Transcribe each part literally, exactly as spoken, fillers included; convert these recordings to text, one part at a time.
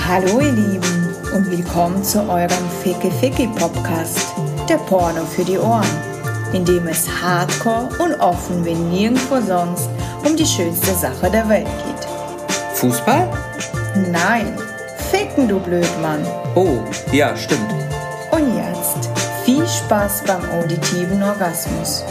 Hallo ihr Lieben und willkommen zu eurem Ficky Ficky Podcast, der Porno für die Ohren, in dem es hardcore und offen wie nirgendwo sonst um die schönste Sache der Welt geht. Fußball? Nein, Ficken du Blödmann. Oh, ja, stimmt. Und jetzt viel Spaß beim auditiven Orgasmus.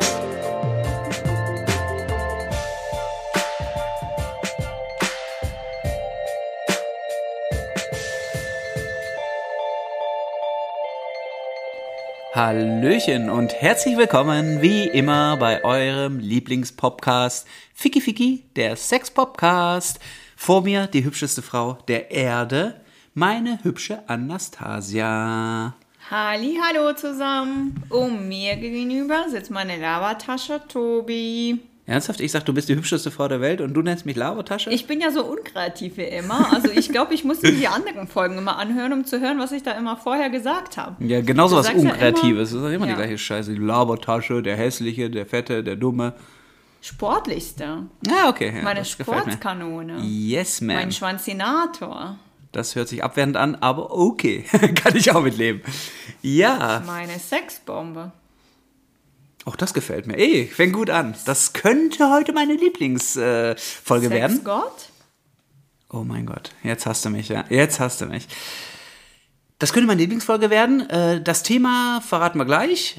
Hallöchen und herzlich willkommen, wie immer, bei eurem Lieblingspodcast Ficky Ficky, der Sex-Podcast. Vor mir die hübscheste Frau der Erde, meine hübsche Anastasia. Halli, hallo zusammen. Um mir gegenüber sitzt meine Labertasche Tobi. Ernsthaft? Ich sag, du bist die hübscheste Frau der Welt und du nennst mich Labertasche? Ich bin ja so unkreativ wie immer. Also ich glaube, ich muss mir die anderen Folgen immer anhören, um zu hören, was ich da immer vorher gesagt habe. Ja, genau so was Unkreatives. Ja immer, das ist immer ja. die gleiche Scheiße. Die Labertasche, der Hässliche, der Fette, der Dumme. Sportlichste. Ah, okay. Ja, Meine das gefällt mir. Sportskanone. Yes, ma'am. Mein Schwanzinator. Das hört sich abwertend an, aber okay. Kann ich auch mitleben. Ja. Meine Sexbombe. Auch das gefällt mir. Ey, fängt gut an. Das könnte heute meine Lieblingsfolge äh, Folge werden. Sexgott? Oh mein Gott, jetzt hast du mich, ja. Jetzt hast du mich. Das könnte meine Lieblingsfolge werden. Äh, das Thema verraten wir gleich.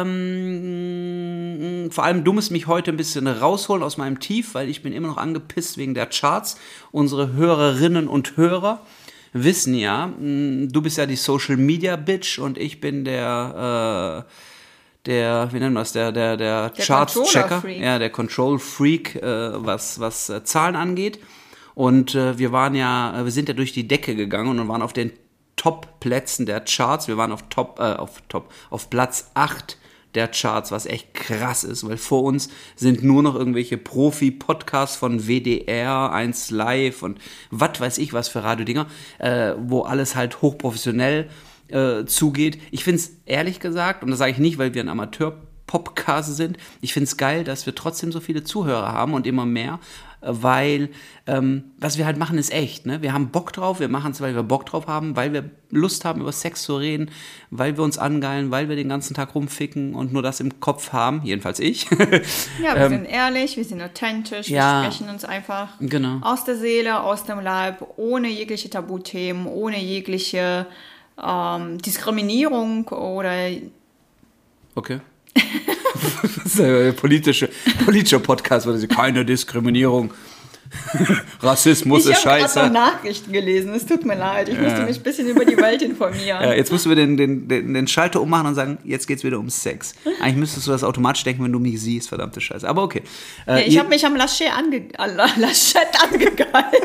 Ähm, vor allem, du musst mich heute ein bisschen rausholen aus meinem Tief, weil ich bin immer noch angepisst wegen der Charts. Unsere Hörerinnen und Hörer wissen ja, du bist ja die Social Media Bitch und ich bin der... Äh, der, wie nennen wir das, der, der, der, der Charts-Checker, ja, der Control-Freak, äh, was, was äh, Zahlen angeht. Und äh, wir waren ja, wir sind ja durch die Decke gegangen und waren auf den Top-Plätzen der Charts. Wir waren auf Top, äh, auf Top, auf Platz acht der Charts, was echt krass ist, weil vor uns sind nur noch irgendwelche Profi-Podcasts von W D R, eins Live und was weiß ich was für Radiodinger, äh, wo alles halt hochprofessionell Äh, zugeht. Ich finde es ehrlich gesagt, und das sage ich nicht, weil wir ein Amateur-Podcast sind, ich finde es geil, dass wir trotzdem so viele Zuhörer haben und immer mehr, weil ähm, was wir halt machen ist echt. Ne? Wir haben Bock drauf, wir machen es, weil wir Bock drauf haben, weil wir Lust haben, über Sex zu reden, weil wir uns angeilen, weil wir den ganzen Tag rumficken und nur das im Kopf haben, jedenfalls ich. Ja, wir ähm, sind ehrlich, wir sind authentisch, ja, wir sprechen uns einfach genau. aus der Seele, aus dem Leib, ohne jegliche Tabuthemen, ohne jegliche Ähm, Diskriminierung oder... Okay. Das ist ein politische, politischer Podcast, wo sie keine Diskriminierung, Rassismus ich ist scheiße. Ich habe gerade noch Nachrichten gelesen, es tut mir leid, ich ja. musste mich ein bisschen über die Welt informieren. Ja, jetzt musst du den, den, den, den Schalter ummachen und sagen, jetzt geht's wieder um Sex. Eigentlich müsstest du das automatisch denken, wenn du mich siehst, verdammte Scheiße. Aber okay. Äh, ja, ich habe mich am Lachette ange angegehalten.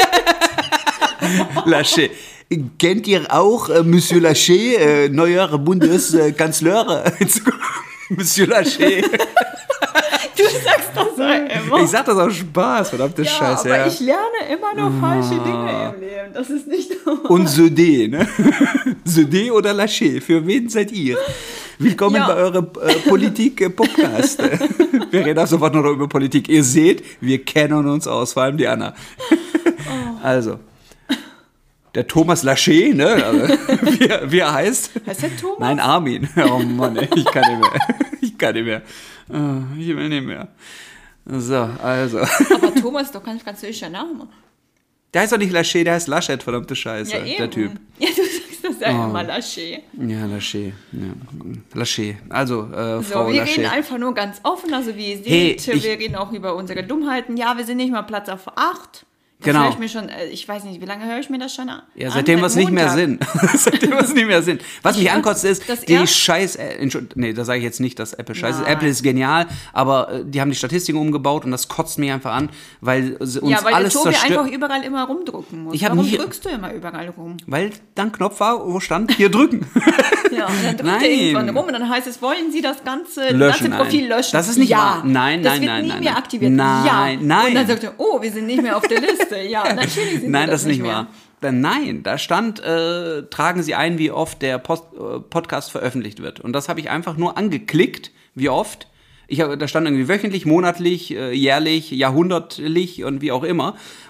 Lachette. Kennt ihr auch äh, Monsieur Lachette, äh, neuer Bundeskanzler? Monsieur Lachette. Du sagst das ja immer. Ich sag das aus Spaß, verdammte ja, Scheiße. Aber ja, ich lerne immer noch oh. falsche Dinge im Leben. Das ist nicht so. Und Södé, ne? Södé oder Lachette, für wen seid ihr? Willkommen ja. bei eurem äh, Politik-Podcast. Wir reden auch sofort noch über Politik. Ihr seht, wir kennen uns aus, vor allem die Anna. Oh. Also. Der Thomas Lachette, ne? Also, wie, wie er heißt? Heißt der Thomas? Nein, Armin. Oh Mann, ich kann nicht mehr. Ich kann nicht mehr. Ich will nicht mehr. So, also. Aber Thomas ist doch kein französischer Name. Der heißt doch nicht Lachette, der heißt Laschet, verdammte Scheiße, ja, eben. der Typ. Ja, du sagst das ja oh. immer, Lachette. Ja, Lachette. Ja. Lachette. Also, äh, so, Frau wir Lachette. reden einfach nur ganz offen, also wie ihr seht, hey, wir ich, reden auch über unsere Dummheiten. Ja, wir sind nicht mal Platz auf acht. Das genau. höre ich mir schon, ich weiß nicht, wie lange höre ich mir das schon an? Ja, seitdem wir es nicht mehr sind. Seitdem wir es nicht mehr sind. Was mich ankotzt ist, die scheiß, äh, nee, da sage ich jetzt nicht, dass Apple scheiße ist. Apple ist genial, aber äh, die haben die Statistiken umgebaut und das kotzt mich einfach an, weil sie uns ja, weil alles der Tobi zerstört. einfach überall immer rumdrücken muss. Ich hab Warum nie, drückst du immer überall rum? Weil da ein Knopf war, wo stand, hier drücken. Ja, und dann drückt nein. er irgendwann rum und dann heißt es, wollen Sie das ganze, löschen, ganze Profil löschen? Das ist nicht ja. wahr. Nein, das nein, wird nein, nie nein. mehr aktiviert. Nein, ja. nein. Und dann sagt er, oh, wir sind nicht mehr auf der Liste. Ja, natürlich sind Nein, wir das das ist nicht mehr. wahr. Nein, da stand, äh, tragen Sie ein, wie oft der Post, äh, Podcast veröffentlicht wird. Und das habe ich einfach nur angeklickt, wie oft. Ich hab, da stand irgendwie wöchentlich, monatlich, äh, jährlich, jahrhundertlich und wie auch immer.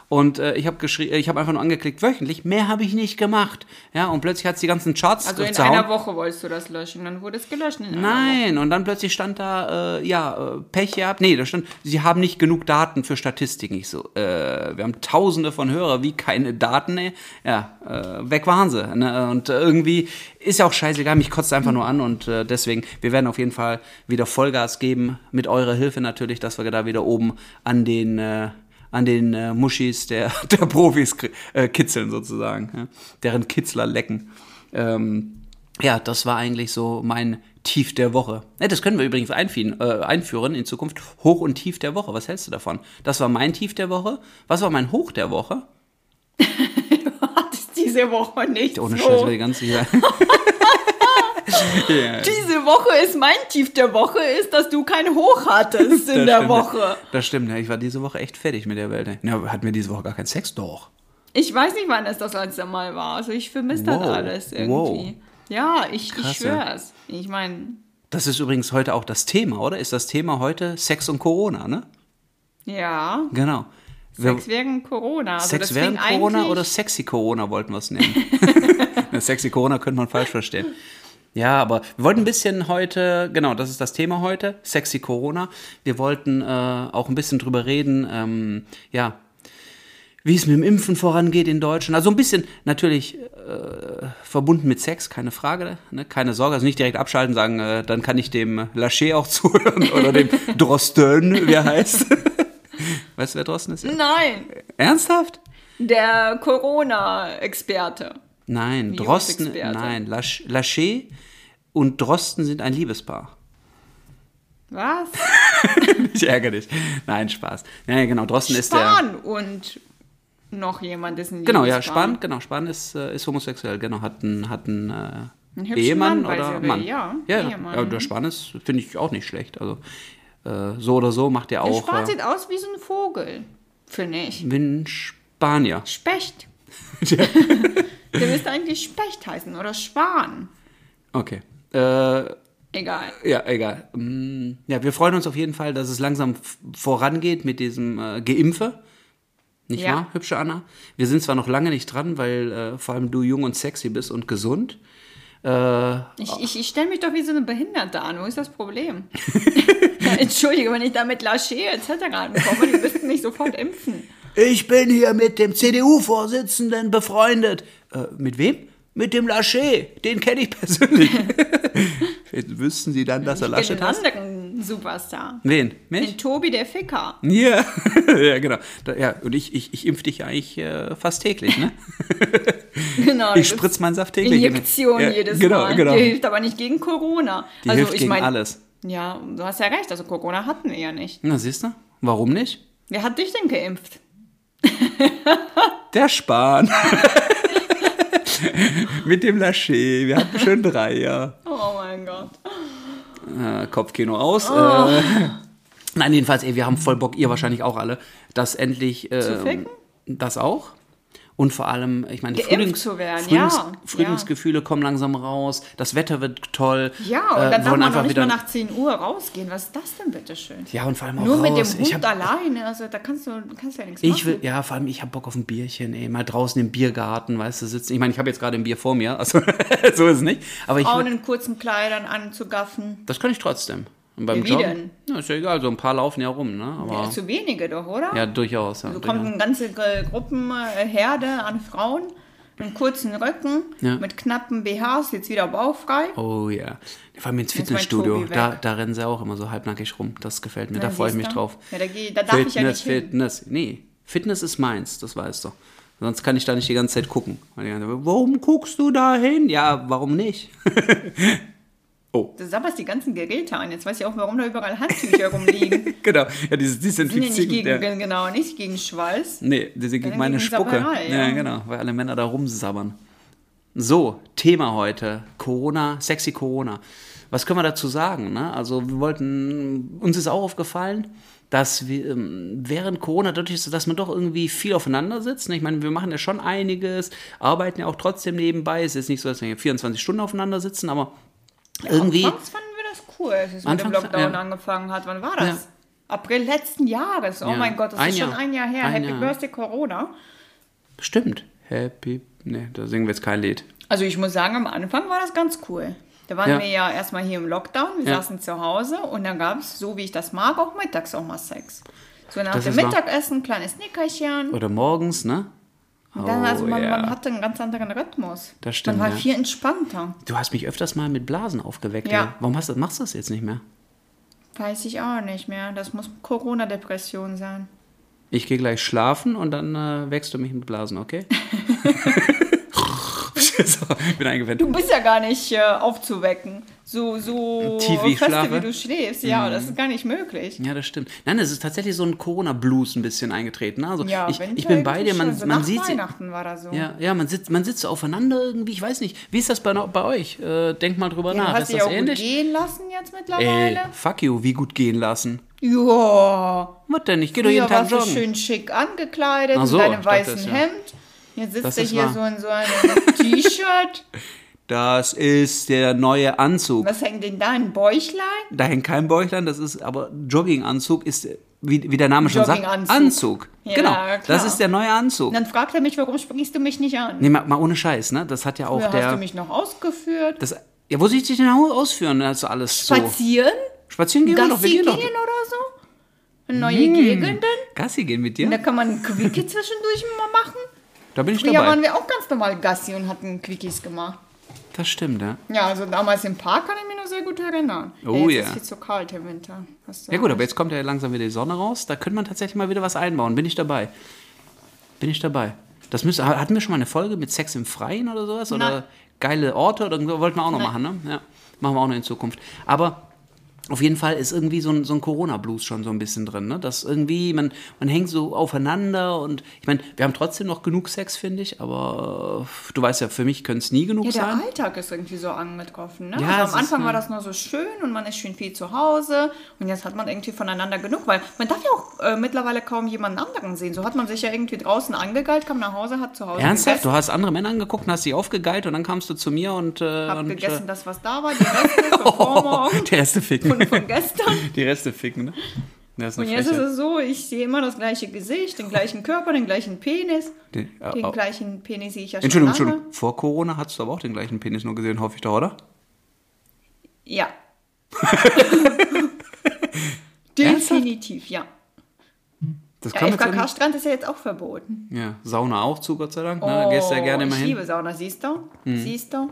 Und äh, ich habe geschrieben, ich habe einfach nur angeklickt, wöchentlich, mehr habe ich nicht gemacht. Ja, und plötzlich hat es die ganzen Charts Also in zerhauen. einer Woche wolltest du das löschen, dann wurde es gelöscht. In einer Nein, Woche. und dann plötzlich stand da, äh, ja, äh, Pech gehabt. Nee, da stand, sie haben nicht genug Daten für Statistiken. Ich so, äh, wir haben tausende von Hörer, wie keine Daten, ne? Ja, äh, weg waren sie. Ne? Und äh, irgendwie ist ja auch scheißegal, mich kotzt einfach nur an und äh, deswegen, wir werden auf jeden Fall wieder Vollgas geben, mit eurer Hilfe natürlich, dass wir da wieder oben an den, äh, an den äh, Muschis der, der Profis äh, kitzeln sozusagen, ja? Deren Kitzler lecken. Ähm, ja, das war eigentlich so mein Tief der Woche. Ja, das können wir übrigens einführen, äh, einführen in Zukunft. Hoch und Tief der Woche. Was hältst du davon? Das war mein Tief der Woche. Was war mein Hoch der Woche? Du hattest diese Woche nicht Ohne so. Scheiß will ich ganz sicher. Yeah. Diese Woche ist mein Tief der Woche, ist, dass du kein Hoch hattest in Das der stimmt, Woche. Das stimmt, ja. Ich war diese Woche echt fertig mit der Welt. Ja, hatten wir diese Woche gar keinen Sex? Doch. Ich weiß nicht, wann es das letzte Mal war. Also ich vermisse das Wow. alles irgendwie. Wow. Ja, ich, ich Krass, schwör's. Ich meine, Das ist übrigens heute auch das Thema, oder? Ist das Thema heute Sex und Corona, ne? ja, Genau. Wir- Sex während Corona. Also Sex das während fing Corona eigentlich- oder Sexy Corona wollten wir es nennen. Na, Sexy Corona könnte man falsch verstehen. Ja, aber wir wollten ein bisschen heute, genau, das ist das Thema heute, Sexy Corona. Wir wollten äh, auch ein bisschen drüber reden, ähm, ja, wie es mit dem Impfen vorangeht in Deutschland. Also ein bisschen natürlich äh, verbunden mit Sex, keine Frage, ne? Keine Sorge, also nicht direkt abschalten, sagen, äh, dann kann ich dem Lachey auch zuhören oder dem Drosten, wie er heißt. Weißt du, wer Drosten ist? Nein, Ernsthaft? der Corona-Experte. Nein, Wie Drosten, Jungsexperte. nein, Lasch- Lachey und Drosten sind ein Liebespaar. Was? Ich ärgere dich. Nein, Spaß. Ja, genau, Drosten ist der... Spahn und noch jemand ist ein Genau, ja, Liebespaar. Spahn, genau, Spahn ist, äh, ist homosexuell, genau, hat einen, hat einen, äh, Einen hübschen Ehemann Mann, oder by the way, Mann. ja, ja, ja, Ehemann. ja, der Spahn ist, finde ich, auch nicht schlecht. Also, äh, so oder so macht er Der auch... Spahn Äh, sieht aus wie so ein Vogel, finde ich. wie ein Spanier. Specht. Der müsste eigentlich Specht heißen oder Schwan. Okay. Äh, Egal. Ja, egal. Mm, Ja, wir freuen uns auf jeden Fall, dass es langsam f- vorangeht mit diesem äh, Geimpfe. Nicht Ja. wahr, hübsche Anna? Wir sind zwar noch lange nicht dran, weil äh, vor allem du jung und sexy bist und gesund. Äh, Ich, ich, ich stelle mich doch wie so eine Behinderte an. Wo ist das Problem? Entschuldige, wenn ich da mit Lachey et cetera ankomme, die müssten mich sofort impfen. ich bin hier mit dem C D U-Vorsitzenden befreundet. Äh, mit wem? Mit dem Lachey. Den kenne ich persönlich. Vielleicht wüssten Sie dann, dass er Ich kenne Laschet einen heißt? anderen Superstar. Wen? Mich? Den Tobi der Ficker. Ja, ja, genau. Da, ja, und ich, ich, ich impfe dich ja eigentlich äh, fast täglich, ne? Genau. Ich spritze meinen Saft täglich. Injektion Ja, jedes genau, Mal. Genau. Die hilft aber nicht gegen Corona. Die also hilft ich gegen mein, alles. Ja, du hast ja recht. Also Corona hatten wir ja nicht. Na, siehst du? Warum nicht? Wer hat dich denn geimpft? Der Spahn. Mit dem Lachey. Wir hatten schon drei, ja. Oh mein Gott. Äh, Kopfkino aus. Oh. Äh, nein, jedenfalls, ey, wir haben voll Bock, ihr wahrscheinlich auch alle, dass endlich äh, Zu ficken? das auch. Und vor allem, ich meine, Geimpft Frühlings, zu werden, Frühlings, ja, Frühlingsgefühle kommen langsam raus, das Wetter wird toll. Ja, und äh, dann darf wollen man einfach noch nicht wieder- mal nach zehn Uhr rausgehen. Was ist das denn bitte schön? Ja, und vor allem auch Nur raus. mit dem Ich Hund hab- alleine, also da kannst du, kannst du ja nichts Ich machen. will, ja, vor allem, ich habe Bock auf ein Bierchen, ey, mal draußen im Biergarten, weißt du, sitzen. Ich meine, ich habe jetzt gerade ein Bier vor mir, also so ist es nicht. Aber ich Frauen will, in kurzen Kleidern anzugaffen. das kann ich trotzdem. Und beim Wie Joggen, denn? ja, ist ja egal, so ein paar laufen ja rum, ne? Aber, Ja, zu wenige doch, oder? ja, durchaus. Ja, Also durchaus. kommt eine ganze äh, Gruppenherde an Frauen mit kurzen Röcken, Ja. mit knappen B Hs, jetzt wieder bauchfrei. Oh ja. Vor allem ins Jetzt mein Fitnessstudio, Tobi weg. da, da rennen sie auch immer so halbnackig rum. Das gefällt mir, da Na, freue ich mich siehst du? drauf. Ja, da, geh, da darf ich ja nicht hin. Fitness. Nee, Fitness ist meins, das weißt du. Sonst kann ich da nicht die ganze Zeit gucken. Weil die ganze Zeit, warum guckst du da hin? Ja, warum nicht? Oh. Du sabberst die ganzen Geräte an. Jetzt weiß ich auch, warum da überall Handtücher rumliegen. Genau, ja, dieses Die sind ja nicht Desinfizieren. gegen, Ja. genau, nicht gegen Schweiß. Nee, die sind gegen Sondern meine gegen Spucke. Sabberei, ja. ja. genau, weil alle Männer da rumsabbern. So, Thema heute. Corona, sexy Corona. Was können wir dazu sagen? Ne? Also wir wollten, uns ist auch aufgefallen, dass wir ähm, während Corona, dadurch, dass man doch irgendwie viel aufeinander sitzt, ne? Ich meine, wir machen ja schon einiges, arbeiten ja auch trotzdem nebenbei. Es ist nicht so, dass wir vierundzwanzig Stunden aufeinander sitzen, aber irgendwie... Anfangs fanden wir das cool, als es mit dem Anfangs- Lockdown ja. angefangen hat. Wann war das? April letzten Jahres. Oh Ja. mein Gott, das Ein ist schon Jahr. ein Jahr her. Ein Happy Jahr. Birthday Corona. Stimmt. Happy. Ne, da singen wir jetzt kein Lied. Also ich muss sagen, am Anfang war das ganz cool. Da waren Ja. wir ja erstmal hier im Lockdown, wir Ja. saßen zu Hause und dann gab es, so wie ich das mag, auch mittags auch mal Sex. So nach Das dem ist wahr. Mittagessen, kleines Nickerchen. Oder morgens, ne? Und dann, also man, ja. man hatte einen ganz anderen Rhythmus. Das stimmt, Man war ja. viel entspannter. Du hast mich öfters mal mit Blasen aufgeweckt. Ja. ey. Warum hast du, machst du das jetzt nicht mehr? Weiß ich auch nicht mehr. Das muss Corona-Depression sein. Ich gehe gleich schlafen und dann äh, wächst du mich mit Blasen, okay? so, ich bin eingewendet. Du bist ja gar nicht äh, aufzuwecken. So, so Tief wie ich feste, schlafe. wie du schläfst. Ja, das ist gar nicht möglich. Ja, das stimmt. Nein, es ist tatsächlich so ein Corona-Blues ein bisschen eingetreten. ne? Also Ja, ich, Winter ich bin bei dir, irgendwie man, schon. So man nach sieht Weihnachten war das so. ja, ja, man sitzt, man sitzt so aufeinander irgendwie, ich weiß nicht. Wie ist das bei, bei euch? Äh, denk mal drüber Ja, du nach. hast Ist dich das auch gut ähnlich? gehen lassen jetzt Ey, mittlerweile. fuck you, wie gut gehen lassen. Ja. Was denn? Ich geh doch Früher jeden Tag warst du joggen. schön schick angekleidet, Ach so, in ich deinem dachte weißen es, ja. Hemd. Jetzt sitzt Das du ist hier wahr. so in so einem T-Shirt. Das ist der neue Anzug. Was hängt denn da? Ein Bäuchlein? Da hängt kein Bäuchlein, das ist aber Jogginganzug ist, äh, wie, wie der Name schon sagt, Jogginganzug. Anzug. Ja, genau, klar. das ist der neue Anzug. Und dann fragt er mich, warum sprichst du mich nicht an? Nee, mal, mal ohne Scheiß, ne? Das hat ja auch Früher der... hast du mich noch ausgeführt. das, ja, wo soll ich dich denn ausführen? Das ist alles so... Spazieren? Spazieren gehen wir doch, wir Gassi gehen gehen doch. oder so? In neue Gegenden? Gassi gehen mit Und da dir? kann man ein Quickie zwischendurch mal machen. Da bin ich Früher dabei. waren wir auch ganz normal Gassi und hatten Quickies gemacht. Das stimmt, ja. Ja, also damals im Park kann ich mich noch sehr gut erinnern. Oh ja, jetzt ja. ist viel zu kalt im Winter. Hast du Ja gut, aber recht. jetzt kommt ja langsam wieder die Sonne raus. Da könnte man tatsächlich mal wieder was einbauen. Bin ich dabei. Bin ich dabei. Das müsste, hatten wir schon mal eine Folge mit Sex im Freien oder sowas? Oder Nein. geile Orte? Oder so, wollten wir auch noch Nein. machen, ne? Ja, machen wir auch noch in Zukunft. Aber auf jeden Fall ist irgendwie so ein, so ein Corona-Blues schon so ein bisschen drin, ne? Dass irgendwie, man, man hängt so aufeinander und ich meine, wir haben trotzdem noch genug Sex, finde ich, aber äh, du weißt ja, für mich könnte es nie genug Ja, der sein. Alltag ist irgendwie so angetroffen. Ne? Ja, es also am ist, Anfang ne- war das nur so schön und man ist schön viel zu Hause und jetzt hat man irgendwie voneinander genug, weil man darf ja auch äh, mittlerweile kaum jemanden anderen sehen. So hat man sich ja irgendwie draußen angegeilt, kam nach Hause, hat zu Hause Ernsthaft? Du gegessen, hast andere Männer angeguckt und hast sie aufgegeilt und dann kamst du zu mir und... Äh, hab und, gegessen, äh, das was da war, die Reste von vormorgen die Reste ficken. und von gestern. Die Reste ficken, ne? Das ist Und eine jetzt ist Frechheit. es so, ich sehe immer das gleiche Gesicht, den gleichen Körper, den gleichen Penis. Den, äh, Den oh. gleichen Penis sehe ich ja schon Entschuldigung, lange. Entschuldigung. Vor Corona hattest du aber auch den gleichen Penis nur gesehen, hoffe ich doch, oder? Ja. Ernsthaft? Definitiv, ja. Das Der kam jetzt F K irgendwie- K-Strand ist ja jetzt auch verboten. Ja, Sauna auch zu, Gott sei Dank. Ne? Gehst ja gerne ich immer hin. liebe Sauna, siehst du? Siehst du?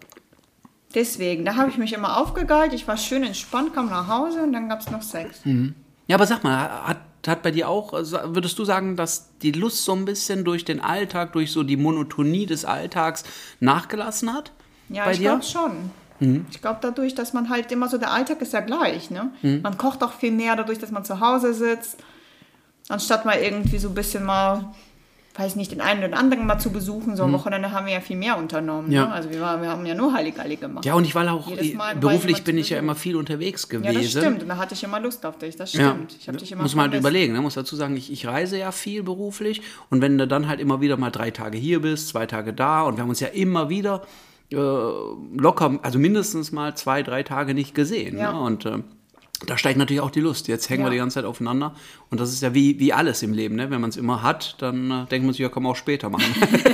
Deswegen, da habe ich mich immer aufgegeilt, ich war schön entspannt, kam nach Hause und dann gab es noch Sex. Ja, aber sag mal, hat, hat bei dir auch, äh, würdest du sagen, dass die Lust so ein bisschen durch den Alltag, durch so die Monotonie des Alltags nachgelassen hat? Ja, bei ich dir? glaube schon. Ich glaube dadurch, dass man halt immer so, der Alltag ist ja gleich, ne? Man kocht auch viel mehr dadurch, dass man zu Hause sitzt, anstatt mal irgendwie so ein bisschen mal, weiß nicht, den einen oder anderen mal zu besuchen. So am Wochenende haben wir ja viel mehr unternommen. Ja. Ne? Also wir, waren, wir haben ja nur Halligalli gemacht. Ja, und ich war auch, Jedes Mal war beruflich jemand bin zu ich ja Besuch. immer viel unterwegs gewesen. Ja, das stimmt. Und da hatte ich immer Lust auf dich. Das Ja, stimmt. Ich habe dich immer muss man halt vermisst. überlegen, ne? Muss dazu sagen, ich, ich reise ja viel beruflich und wenn du dann halt immer wieder mal drei Tage hier bist, zwei Tage da und wir haben uns ja immer wieder äh, locker, also mindestens mal zwei, drei Tage nicht gesehen. Ja. Ne? Und äh, da steigt natürlich auch die Lust. Jetzt hängen Ja. wir die ganze Zeit aufeinander und das ist ja wie, wie alles im Leben. Ne? Wenn man es immer hat, dann äh, denkt man sich, ja, kann man auch später machen.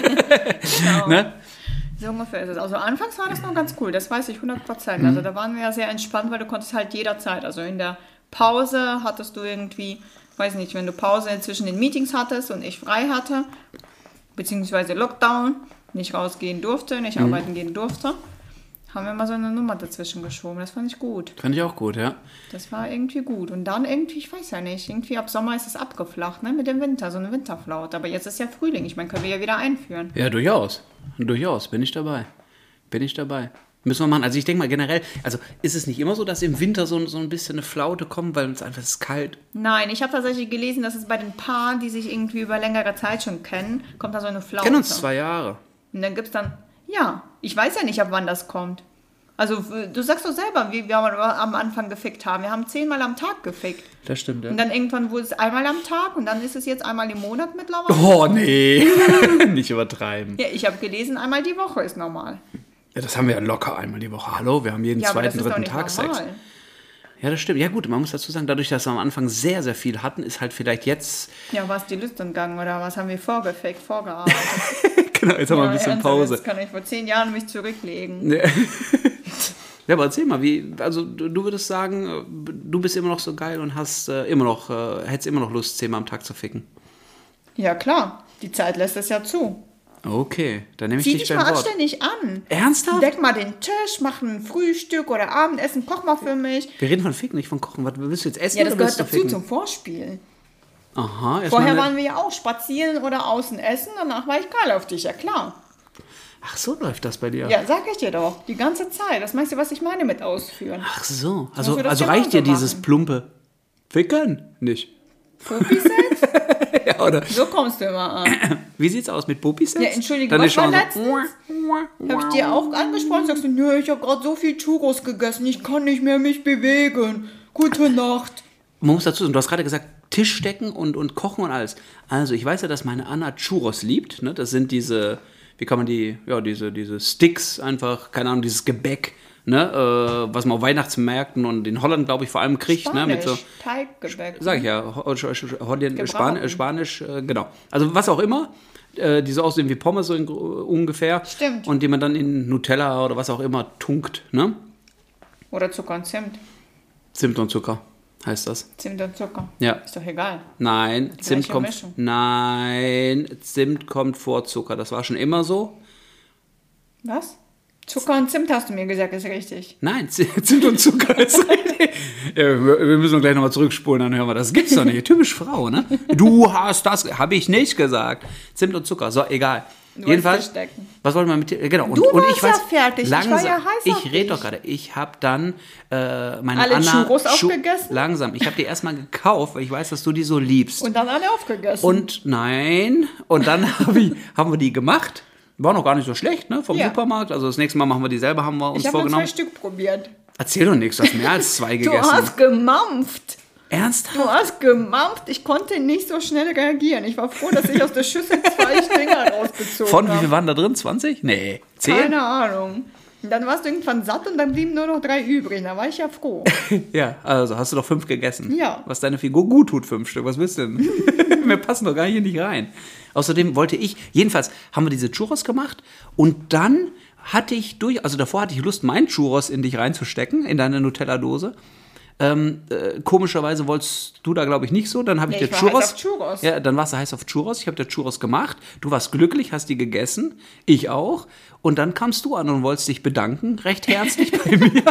Genau. ne? So ungefähr ist es. Also anfangs war das noch ganz cool, das weiß ich hundert Prozent. Mhm. Also da waren wir ja sehr entspannt, weil du konntest halt jederzeit, also in der Pause hattest du irgendwie, weiß nicht, wenn du Pause zwischen den Meetings hattest und ich frei hatte, beziehungsweise Lockdown, nicht rausgehen durfte, nicht Mhm. arbeiten gehen durfte, haben wir mal so eine Nummer dazwischen geschoben. Das fand ich gut. Fand ich auch gut, ja. Das war irgendwie gut. Und dann irgendwie, ich weiß ja nicht, irgendwie ab Sommer ist es abgeflacht, ne, mit dem Winter, so eine Winterflaute. Aber jetzt ist ja Frühling, ich meine, können wir ja wieder einführen. Ja, durchaus. Durchaus, bin ich dabei. Bin ich dabei. Müssen wir machen. Also ich denke mal generell, also ist es nicht immer so, dass im Winter so, so ein bisschen eine Flaute kommt, weil es einfach ist kalt. Nein, ich habe tatsächlich gelesen, dass es bei den Paaren, die sich irgendwie über längere Zeit schon kennen, kommt da so eine Flaute. Kennen uns zwei Jahre. Und dann gibt es dann, ja, ich weiß ja nicht, ab wann das kommt. Also du sagst doch selber, wie wir am Anfang gefickt haben. Wir haben zehnmal am Tag gefickt. Das stimmt, ja. Und dann irgendwann wurde es einmal am Tag und dann ist es jetzt einmal im Monat mittlerweile. Oh, nee. Nicht übertreiben. Ja, ich habe gelesen, einmal die Woche ist normal. Ja, das haben wir ja locker einmal die Woche. Hallo, wir haben jeden Ja, aber das zweiten, ist doch dritten nicht Tag normal. Sex. Ja, das stimmt. Ja gut, man muss dazu sagen, dadurch, dass wir am Anfang sehr, sehr viel hatten, ist halt vielleicht jetzt... Ja, war es die Lust entgangen oder was haben wir vorgefaked, vorgearbeitet? Genau, jetzt haben wir Ja, ein bisschen ernsthaft, Pause. Jetzt kann ich vor zehn Jahren mich zurücklegen. Ja. Ja, aber erzähl mal, wie, also du, du würdest sagen, du bist immer noch so geil und hast äh, immer noch, äh, hättest immer noch Lust, zehnmal am Tag zu ficken. Ja, klar. Die Zeit lässt es ja zu. Okay, dann nehme ich Zieh dich dich beim mal Wort. anständig an. Ernsthaft? Deck mal den Tisch, mach ein Frühstück oder Abendessen, koch mal für mich. Wir reden von Ficken, nicht von Kochen. Was willst du jetzt essen Ja, das oder willst gehört du dazu ficken? zum Vorspiel. Aha. erst Vorher mal eine- waren wir ja auch spazieren oder außen essen, danach war ich geil auf dich, ja klar. Ach, so läuft das bei dir. Ja, sag ich dir doch, die ganze Zeit. Das meinst du, was ich meine mit ausführen? Ach so, Sollen also, wir das also genauso reicht dir dieses machen? plumpe Ficken nicht? Puppy-Sex? Ja, oder? So kommst du immer an. Wie sieht's aus mit Puppisex? Ja, entschuldige, Dann was ist schon war so- Habe ich dir auch angesprochen? Sagst du, nö, ich habe gerade so viel Churros gegessen, ich kann nicht mehr mich bewegen. Gute Nacht. Man muss dazu sagen, du hast gerade gesagt, Tischdecken und, und Kochen und alles. Also ich weiß ja, dass meine Anna Churros liebt. Ne? Das sind diese, wie kann man die, ja, diese, diese Sticks einfach, keine Ahnung, dieses Gebäck, ne? äh, was man auf Weihnachtsmärkten und in Holland, glaube ich, vor allem kriegt. Spanisch, Ne? Mit so, Teiggebäck. sag ich ja, Ho- Ho- Ho- Holland, Gebraten. Span Spanisch, äh, genau. Also was auch immer, äh, die so aussehen wie Pommes so in, ungefähr. Stimmt. Und die man dann in Nutella oder was auch immer tunkt. Ne? Oder Zucker und Zimt. Zimt und Zucker heißt das. Zimt und Zucker. Ja. Ist doch egal. Nein, Zimt gleiche kommt. Mischung. Nein, Zimt kommt vor Zucker. Das war schon immer so. Was? Zucker und Zimt hast du mir gesagt, ist richtig. Nein, Z- Zimt und Zucker ist richtig. Ja, wir wir müssen gleich nochmal zurückspulen, dann hören wir. Das gibt's doch nicht. Typisch Frau, ne? Du hast das, habe ich nicht gesagt. Zimt und Zucker. So, egal. Du Jedenfalls. wolltest stecken. Was wollen wir mit dir? Genau. Und, Du und warst ich weiß, ja fertig. Ich war Langsam, ja heiß auf ich rede dich. doch gerade. Ich habe dann äh, meine Alle Anna Churros Schu- aufgegessen? Langsam. Ich habe die erstmal gekauft, weil ich weiß, dass du die so liebst. Und dann alle aufgegessen. Und nein, und dann hab ich, haben wir die gemacht. War noch gar nicht so schlecht, ne? Vom Ja. Supermarkt. Also das nächste Mal machen wir die selber, haben wir uns ich habe nur vorgenommen. zwei Stück probiert. Erzähl doch nichts, du hast mehr als zwei Du gegessen. hast gemampft. Ernsthaft? Du hast gemampft. Ich konnte nicht so schnell reagieren. Ich war froh, dass ich aus der Schüssel zwei Dinger rausgezogen Von wie habe. viel waren da drin? zwanzig? Nee. zehn? Keine Ahnung. Und dann warst du irgendwann satt und dann blieben nur noch drei übrig. Da war ich ja froh. Ja, also hast du doch fünf gegessen. Ja. Was deine Figur gut tut, fünf Stück. Was willst du denn? Wir passen doch gar hier nicht rein. Außerdem wollte ich, jedenfalls haben wir diese Churros gemacht und dann hatte ich durch, also davor hatte ich Lust, meinen Churros in dich reinzustecken, in deine Nutella-Dose. Ähm, äh, komischerweise wolltest du da, glaube ich, nicht so. Dann habe ich Nee, dir ich war Churros. heiß auf Churros. Ja, dann warst du heiß auf Churros. Ich habe dir Churros gemacht. Du warst glücklich, hast die gegessen. Ich auch. Und dann kamst du an und wolltest dich bedanken, recht herzlich bei mir.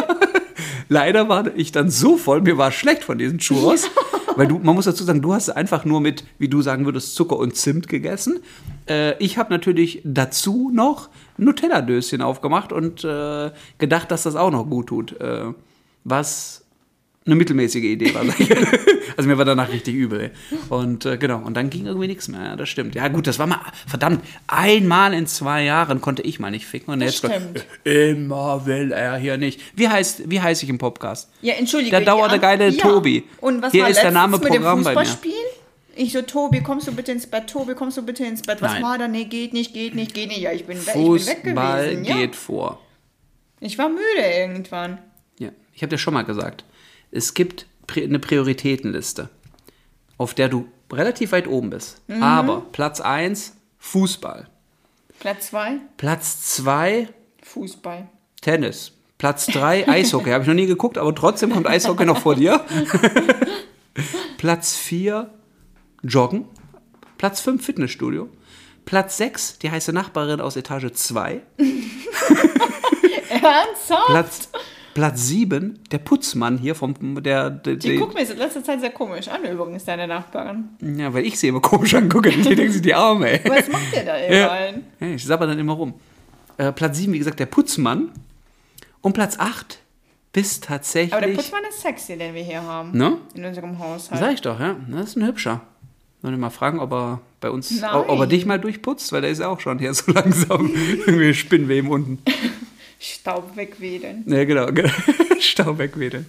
Leider war ich dann so voll, mir war schlecht von diesen Churros. Weil du, man muss dazu sagen, du hast einfach nur mit, wie du sagen würdest, Zucker und Zimt gegessen. Äh, ich habe natürlich dazu noch Nutella-Döschen aufgemacht und äh, gedacht, dass das auch noch gut tut. Äh, was eine mittelmäßige Idee war. Sag ich. Also mir war danach richtig übel. Und äh, genau, und dann ging irgendwie nichts mehr. Ja, das stimmt. Ja gut, das war mal, verdammt, einmal in zwei Jahren konnte ich mal nicht ficken. Und Das jetzt stimmt. immer will er hier nicht. Wie heißt, wie heiße ich im Podcast? Ja, entschuldige. Der die dauernde an- geile ja. Tobi. Und was Hier war ist der letztens Name mit dem Programm bei mir. Fußballspiel? Ich so, Tobi, kommst du bitte ins Bett? Tobi, kommst du bitte ins Bett? Was Nein. war da? Nee, geht nicht, geht nicht, geht nicht. Ja, ich bin, we ich bin weg Fußball gewesen. Ja. geht vor. Ich war müde irgendwann. Ja, ich habe dir schon mal gesagt, es gibt pri- eine Prioritätenliste, auf der du relativ weit oben bist. Mhm. Aber Platz eins, Fußball. Platz zwei, Platz zwei, Fußball. Tennis. Platz drei, Eishockey. Habe ich noch nie geguckt, aber trotzdem kommt Eishockey noch vor dir. Platz vier, Joggen. Platz fünf, Fitnessstudio. Platz sechs, die heiße Nachbarin aus Etage zwei. Ernsthaft? Platz, Platz sieben, der Putzmann hier vom... Der, der, Die der, guckt mir in letzter Zeit sehr komisch an, übrigens, deine Nachbarin. ja, weil ich sie immer komisch angucke. Die denken sich die Arme, ey. Was macht der da Ja. überall? Ja, ich sabber dann immer rum. Äh, Platz sieben, wie gesagt, der Putzmann. Und Platz acht bist tatsächlich... Aber der Putzmann ist sexy, den wir hier haben. Ne? In unserem Haushalt. Sag ich doch, ja. Das ist ein hübscher. Sollen wir mal fragen, ob er bei uns, Nein. ob er dich mal durchputzt, weil der ist ja auch schon hier so langsam irgendwie Spinnweben unten. Staub wegwedeln. Ja, genau. Staub wegwedeln.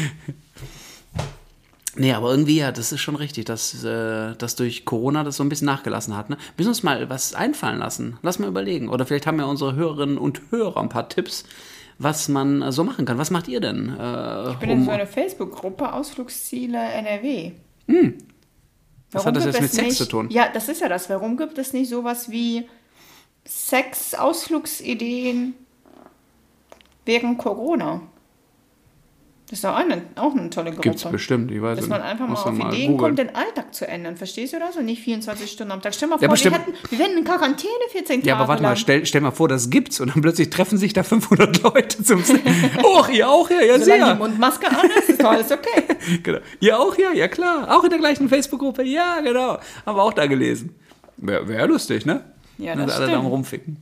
Nee, aber irgendwie, ja, das ist schon richtig, dass, äh, dass durch Corona das so ein bisschen nachgelassen hat. Ne? Wir müssen uns mal was einfallen lassen. Lass mal überlegen. Oder vielleicht haben ja unsere Hörerinnen und Hörer ein paar Tipps, was man so machen kann. Was macht ihr denn? Äh, ich bin um, in so einer Facebook-Gruppe Ausflugsziele N R W. Hm. Was Warum hat das gibt jetzt mit es Sex nicht, zu tun? Ja, das ist ja das. Warum gibt es nicht sowas wie Sex-Ausflugsideen während Corona? Das ist doch eine, auch eine tolle Gruppe. Gibt's bestimmt, ich weiß Dass nicht. man einfach mal Muss auf man mal Ideen googeln. kommt, den Alltag zu ändern. Verstehst du das? Und nicht vierundzwanzig Stunden am Tag. Stell mal vor, Ja, aber wir, stell- hätten, wir wären in Quarantäne vierzehn Tage Ja, aber warte mal, lang. stell, stell mal vor, das gibt's und dann plötzlich treffen sich da fünfhundert Leute zum Se- Oh, ihr auch hier? Ja, Solange die sehr. Mundmaske an ist, ist doch alles okay. Genau. Ihr auch hier? Ja, klar. Auch in der gleichen Facebook-Gruppe? Ja, genau. Haben wir auch da gelesen. Wäre wär lustig, ne? Ja, Wenn das sie alle da am stimmt. rumficken.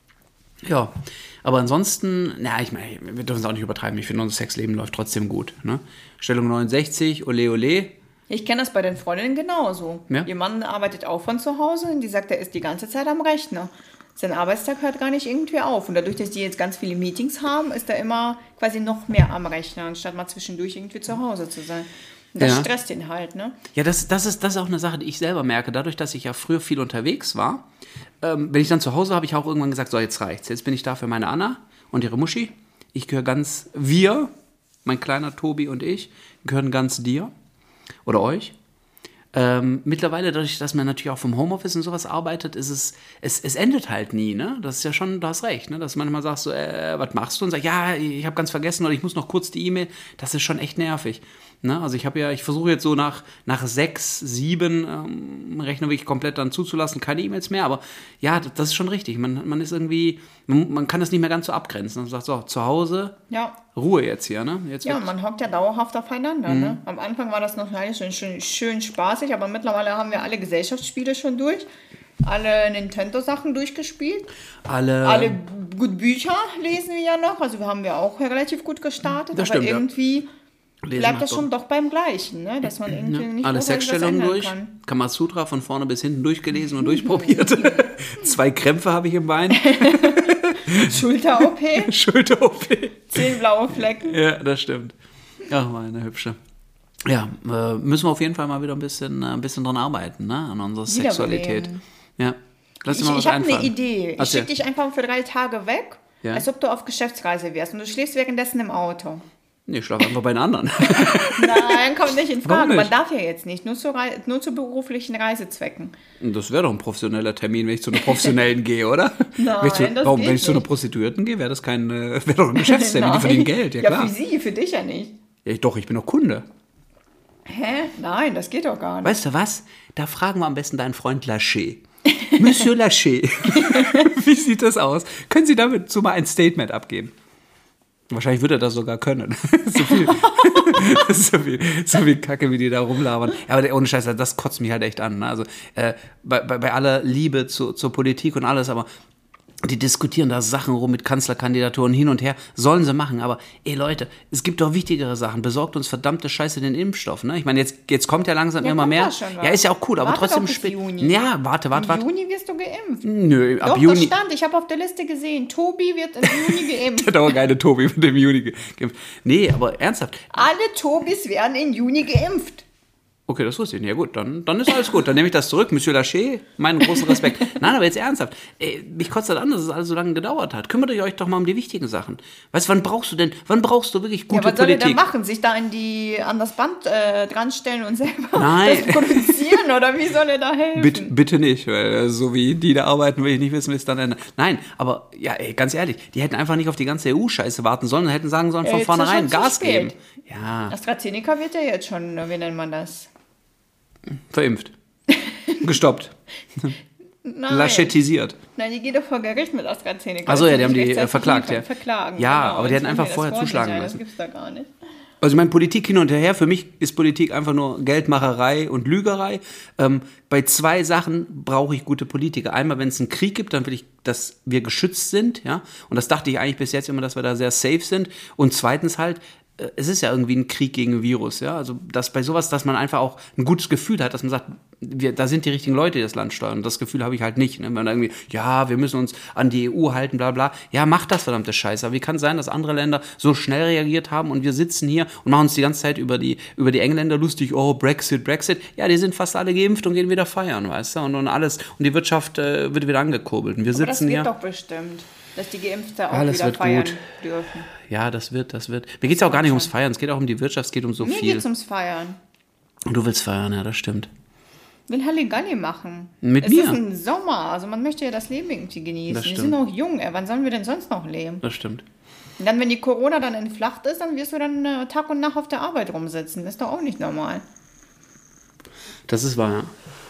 Ja, aber ansonsten, na, ich meine, wir dürfen es auch nicht übertreiben. Ich finde, unser Sexleben läuft trotzdem gut. Ne? Stellung neunundsechzig, ole ole. Ich kenne das bei den Freundinnen genauso. Ja? Ihr Mann arbeitet auch von zu Hause und die sagt, er ist die ganze Zeit am Rechner. Sein Arbeitstag hört gar nicht irgendwie auf. Und dadurch, dass die jetzt ganz viele Meetings haben, ist er immer quasi noch mehr am Rechner, anstatt mal zwischendurch irgendwie zu Hause zu sein. Und das Ja. stresst ihn halt, ne? Ja, das, das, ist, das ist auch eine Sache, die ich selber merke. Dadurch, dass ich ja früher viel unterwegs war, ähm, wenn ich dann zu Hause war, habe ich auch irgendwann gesagt, so, jetzt reicht's. Jetzt bin ich da für meine Anna und ihre Muschi. Ich gehöre ganz, wir, mein kleiner Tobi und ich, gehören ganz dir oder euch. Ähm, mittlerweile, dadurch, dass man natürlich auch vom Homeoffice und sowas arbeitet, ist es, es, es endet halt nie, ne? Das ist ja schon, du hast recht, ne? Dass man immer sagt, so, äh, was machst du? Und sagt, ja, ich habe ganz vergessen oder ich muss noch kurz die E-Mail. Das ist schon echt nervig. Ne? Also ich habe ja, ich versuche jetzt so nach, nach sechs, sieben ähm, Rechner wirklich komplett dann zuzulassen, keine E-Mails mehr, aber ja, das, das ist schon richtig. Man, man ist irgendwie, man, man kann das nicht mehr ganz so abgrenzen. Man sagt so, zu Hause, Ja. Ruhe jetzt hier, ne? Jetzt Ja, wird- man hockt ja dauerhaft aufeinander. Mhm. Ne? Am Anfang war das noch eigentlich schön, schön, schön spaßig, aber mittlerweile haben wir alle Gesellschaftsspiele schon durch, alle Nintendo-Sachen durchgespielt, alle, alle gut Bücher lesen wir ja noch, also wir haben ja auch relativ gut gestartet, Das aber stimmt, ja. irgendwie Lesen bleibt macht das schon doch- doch beim Gleichen, ne? Dass man irgendwie nicht alle großartig was Sexstellungen ändern durch, kann. Kamasutra von vorne bis hinten durchgelesen und durchprobiert. Zwei Krämpfe habe ich im Bein, Schulter-O P, Schulter-O P. zehn blaue Flecken. Ja, das stimmt. Ach, meine Hübsche. Ja, äh, müssen wir auf jeden Fall mal wieder ein bisschen, äh, ein bisschen dran arbeiten, ne? An unserer Sexualität. Wiederbeleben. Ja. Lass dir Ich, mal was ich habe eine einfallen. Idee. Ich Erzähl. schicke dich einfach für drei Tage weg, Ja. als ob du auf Geschäftsreise wärst und du schläfst währenddessen im Auto. Nee, ich schlafe einfach bei den anderen. Nein, kommt nicht in Warum Frage. Man nicht? darf ja jetzt nicht, nur zu, Rei- nur zu beruflichen Reisezwecken. Das wäre doch ein professioneller Termin, wenn ich zu einer Professionellen gehe, oder? Nein, wenn ich zu, das warum, geht wenn ich zu einer nicht. Prostituierten gehe, wäre das kein, äh, wäre doch ein Geschäftstermin, die Nein. verdienen Geld, ja Ja, klar. für sie, für dich ja nicht. Ja, ich, doch, ich bin doch Kunde. Hä? Nein, das geht doch gar nicht. Weißt du was? Da fragen wir am besten deinen Freund Lachey. Monsieur Lachey, wie sieht das aus? Können Sie damit so mal ein Statement abgeben? Wahrscheinlich würde er das sogar können. so, viel, so, viel, so viel Kacke, wie die da rumlabern. Ja, aber ohne Scheiß, das kotzt mich halt echt an. Ne? Also äh, bei, bei, bei aller Liebe zu, zur Politik und alles, aber die diskutieren da Sachen rum mit Kanzlerkandidaturen hin und her. Sollen sie machen, aber ey Leute, es gibt doch wichtigere Sachen. Besorgt uns verdammte Scheiße den Impfstoff. Ne? Ich meine, jetzt, jetzt kommt ja langsam Ja, immer kommt mehr. da schon was. Ja, ist ja auch cool, aber Warte trotzdem doch bis spät. Juni. Ja, warte, warte, Im warte. Juni wirst du geimpft. Nö, ab Doch, Juni. das stand. Ich habe auf der Liste gesehen. Tobi wird im Juni geimpft. Der dauergeile Tobi mit dem Juni geimpft. Nee, aber ernsthaft. Alle Tobis werden im Juni geimpft. Okay, das wusste ich nicht. Ja gut, dann, dann ist alles gut. Dann nehme ich das zurück. Monsieur Lachey, meinen großen Respekt. Nein, aber jetzt ernsthaft. Ey, mich kotzt das an, dass es alles so lange gedauert hat. Kümmert euch doch mal um die wichtigen Sachen. Weißt du, wann brauchst du denn, wann brauchst du wirklich gute Ja, was soll er Politik? denn machen? Sich da in die, an das Band äh, dran stellen und selber Nein. das produzieren? Oder wie soll er da helfen? Bitte, bitte nicht, weil äh, so wie die da arbeiten, will ich nicht wissen, wie es dann ändert. Nein, aber ja, ey, ganz ehrlich, die hätten einfach nicht auf die ganze E U-Scheiße warten sollen, hätten sagen sollen, Ja, von jetzt ist vornherein schon zu Gas spät. geben. Ja, AstraZeneca wird ja jetzt schon, wie nennt man das? verimpft. Gestoppt. Nein. Lachetisiert. Nein, die geht doch vor Gericht mit AstraZeneca. Ach so, ja, Das die haben nicht die, äh, rechtzeitig verklagt, liefern- ja. Verklagen. Ja, genau. aber die hätten Jetzt einfach will das vorher Wort zuschlagen nicht ein, müssen. Das gibt's da gar nicht. Also ich meine, Politik hin und her, für mich ist Politik einfach nur Geldmacherei und Lügerei. Ähm, bei zwei Sachen brauche ich gute Politiker. Einmal, wenn es einen Krieg gibt, dann will ich, dass wir geschützt sind, ja. Und das dachte ich eigentlich bis jetzt immer, dass wir da sehr safe sind. Und zweitens halt, äh, es ist ja irgendwie ein Krieg gegen ein Virus, ja. Also dass bei sowas, dass man einfach auch ein gutes Gefühl hat, dass man sagt, wir, da sind die richtigen Leute, die das Land steuern. Und das Gefühl habe ich halt nicht. Ne? Wenn man irgendwie, ja, wir müssen uns an die E U halten, bla bla. Ja, macht das verdammte Scheiße. Aber wie kann es sein, dass andere Länder so schnell reagiert haben und wir sitzen hier und machen uns die ganze Zeit über die, über die Engländer lustig, oh, Brexit, Brexit. Ja, die sind fast alle geimpft und gehen wieder feiern, weißt du? Und, und alles, und die Wirtschaft äh, wird wieder angekurbelt. Und wir Aber das sitzen geht hier. doch bestimmt. dass die Geimpfte auch Alles wieder wird feiern gut. dürfen. Ja, das wird, das wird. Mir geht es ja auch gar nicht ums Feiern, es geht auch um die Wirtschaft, es geht um so Mir viel. geht's ums Feiern. Und du willst feiern, ja, das stimmt. Will Halligalli machen. Mit es mir? ist ein Sommer, also man möchte ja das Leben irgendwie genießen. Das Wir stimmt. sind noch jung, ey. Wann sollen wir denn sonst noch leben? Das stimmt. Und dann, wenn die Corona dann entflacht ist, dann wirst du dann äh, Tag und Nacht auf der Arbeit rumsitzen. Das ist doch auch nicht normal. Das ist wahr, ja.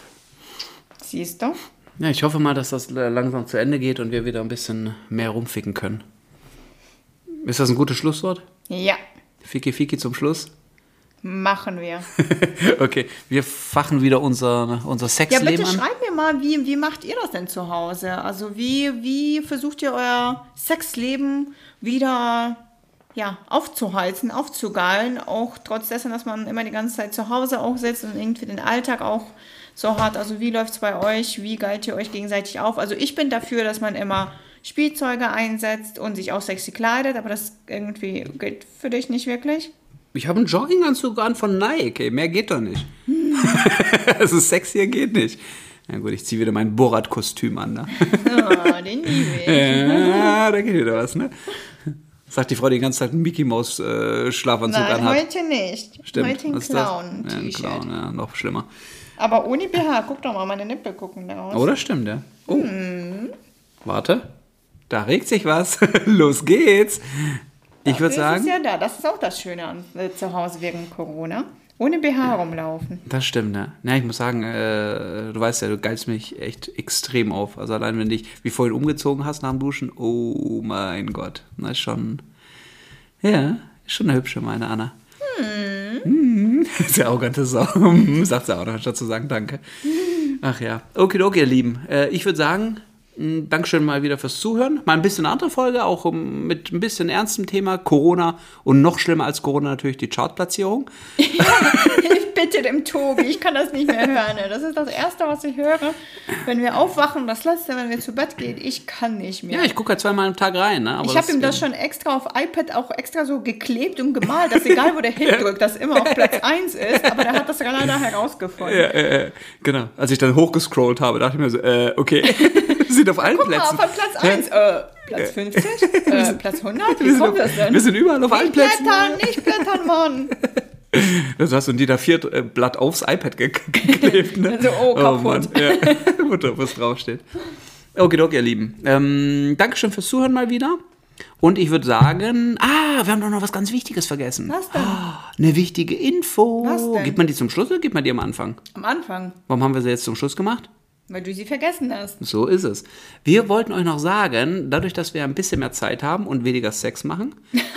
Siehst du? Ja, ich hoffe mal, dass das langsam zu Ende geht und wir wieder ein bisschen mehr rumficken können. Ist das ein gutes Schlusswort? Ja, Fiki Fiki zum Schluss? machen wir. Okay, wir fachen wieder unser, unser Ja, Sexleben bitte an. schreibt mir mal, wie, wie macht ihr das denn zu Hause? Also wie, wie versucht ihr euer Sexleben wieder ja, aufzuheizen, aufzugeilen, auch trotz dessen, dass man immer die ganze Zeit zu Hause auch sitzt und irgendwie den Alltag auch so hat. Also wie läuft es bei euch? Wie geilt ihr euch gegenseitig auf? Also ich bin dafür, dass man immer Spielzeuge einsetzt und sich auch sexy kleidet, aber das irgendwie geht für dich nicht wirklich. Ich habe einen Jogginganzug an von Nike, ey. Mehr geht doch nicht. Also sexier geht nicht. Na gut, ich ziehe wieder mein Borat-Kostüm an. Ne? Oh, den liebe ich. Ja, da geht wieder was, ne? Sagt die Frau, die die ganze Zeit einen Mickey-Maus-Schlafanzug Nein, anhat. heute nicht. Stimmt. Heute ein Was ist das? Ja, ein Clown-T-Shirt. Clown, ja, noch schlimmer. Aber ohne B H, guck doch mal, meine Nippel gucken da aus. Oh, das stimmt, ja. Oh. Warte. Da regt sich was. Los geht's. Ich würde Das ist sagen, ja da. Das ist auch das Schöne an äh, zu Hause wegen Corona. Ohne B H rumlaufen. das stimmt, ne? Ja, ich muss sagen, äh, du weißt ja, du geilst mich echt extrem auf. Also allein, wenn du dich wie vorhin umgezogen hast nach dem Duschen, oh mein Gott. Das ist schon, ja, ist schon eine hübsche, meine Anna. Hm. Sehr arrogante Sau. Sagt sie auch noch, statt zu sagen Danke. Ach ja. Okay, okay, ihr Lieben. Äh, ich würde sagen, mh, Dankeschön mal wieder fürs Zuhören. Mal ein bisschen eine andere Folge, auch um, mit ein bisschen ernstem Thema, Corona und noch schlimmer als Corona natürlich die Chartplatzierung. Ich bitte dem Tobi, ich kann das nicht mehr hören. Ne? Das ist das Erste, was ich höre, wenn wir aufwachen. Das Letzte, wenn wir zu Bett gehen. Ich kann nicht mehr. Ja, ich gucke halt zweimal am Tag rein. Ne? Aber ich habe ihm das äh, schon extra auf iPad auch extra so geklebt und gemalt, dass egal, wo der hindrückt, das immer auf Platz eins ist. Aber der hat das leider herausgefunden. Ja, äh, genau. Als ich dann hochgescrollt habe, dachte ich mir so, äh, okay, wir sind auf allen Guck Plätzen. mal, von Platz eins, äh, Platz fünfzig, äh, Platz hundert, wir, wie sind kommt auf, das denn? wir sind überall auf allen Nicht Plätzen. blättern, nicht blättern, Mann. Das hast du ein D I N A vier Blatt aufs iPad ge geklebt, ne? Also, oh, kaputt. Mann. Ja. Wo was draufsteht. Okay, doch, ihr Lieben. Ähm, Dankeschön fürs Zuhören mal wieder. Und ich würde sagen, ah, wir haben doch noch was ganz Wichtiges vergessen. Was denn? Oh, eine wichtige Info. Was denn? Gibt man die zum Schluss oder gibt man die am Anfang? Am Anfang, Warum haben wir sie jetzt zum Schluss gemacht? weil du sie vergessen hast. So ist es. Wir wollten euch noch sagen, dadurch, dass wir ein bisschen mehr Zeit haben und weniger Sex machen,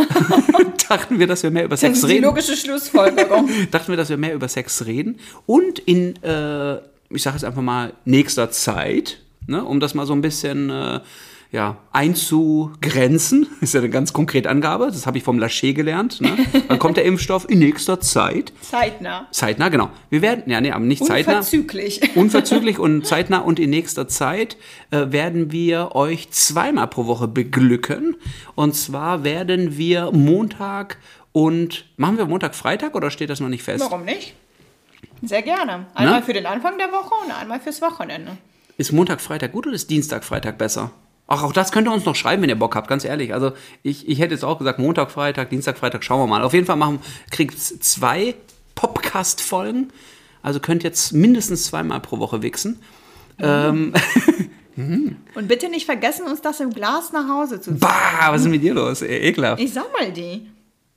dachten wir, dass wir mehr über Das Sex ist die reden. logische Schlussfolgerung. dachten wir, dass wir mehr über Sex reden und in, äh, ich sage jetzt einfach mal, nächster Zeit, ne, um das mal so ein bisschen äh, ja, einzugrenzen, ist ja eine ganz konkrete Angabe, das habe ich vom Lachey gelernt, ne? Dann kommt der Impfstoff in nächster Zeit. Zeitnah. Zeitnah, genau. Wir werden, ja, nee, aber nicht zeitnah. Unverzüglich. Unverzüglich und zeitnah und in nächster Zeit äh, werden wir euch zweimal pro Woche beglücken. Und zwar werden wir Montag und, machen wir Montag, Freitag oder steht das noch nicht fest? Warum nicht? Sehr gerne. Einmal Na? für den Anfang der Woche und einmal fürs Wochenende. Ist Montag, Freitag gut oder ist Dienstag, Freitag besser? Ach, auch das könnt ihr uns noch schreiben, wenn ihr Bock habt, ganz ehrlich. Also ich, ich hätte jetzt auch gesagt, Montag, Freitag, Dienstag, Freitag, schauen wir mal. Auf jeden Fall machen, kriegt zwei Podcast-Folgen. Also könnt jetzt mindestens zweimal pro Woche wichsen. Mhm. Ähm, Und bitte nicht vergessen, uns das im Glas nach Hause zu ziehen. bah, was ist mit dir los? E ekelhaft. Ich sammle die.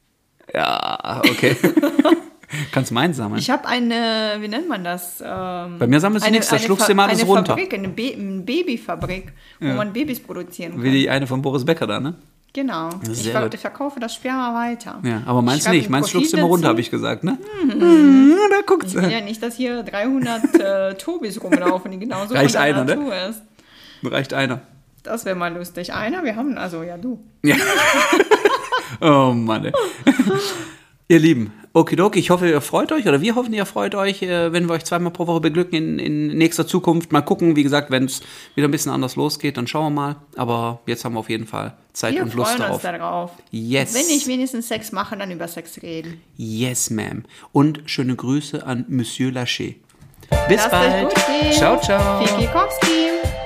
Ja, okay. Kannst meinen sammeln. Ich habe eine, wie nennt man das? Ähm, Bei mir sammelst du nichts, da schluckst du immer alles eine runter. Fabrik, eine, Ba- eine Babyfabrik, wo Ja. man Babys produzieren kann. Wie die eine von Boris Becker da, ne? Genau. Ich, Sehr ver gut. ich verkaufe das Sperma weiter. Ja, aber meins Ich schreibe nicht. ein Meins schluckst du Profil immer runter, dazu. habe ich gesagt, ne? Mhm. Da guckt's. Ich will ja nicht, dass hier dreihundert äh, Tobis rumlaufen, die genauso Reicht von der einer, ne? Natur ist. Reicht einer. Das wäre mal lustig. Einer, wir haben, also ja, du. Ja. Oh Mann. Ey. Ihr Lieben, okidoki, ich hoffe, ihr freut euch, oder wir hoffen, ihr freut euch, äh, wenn wir euch zweimal pro Woche beglücken in, in nächster Zukunft. Mal gucken, wie gesagt, wenn es wieder ein bisschen anders losgeht, dann schauen wir mal. Aber jetzt haben wir auf jeden Fall Zeit Wir und Lust freuen uns darauf. darauf. Yes. Wenn ich wenigstens Sex mache, dann über Sex reden. Yes, ma'am. Und schöne Grüße an Monsieur Lachey. Bis Lasst euch bald. gut gehen. Ciao, ciao. Fiki Kowski.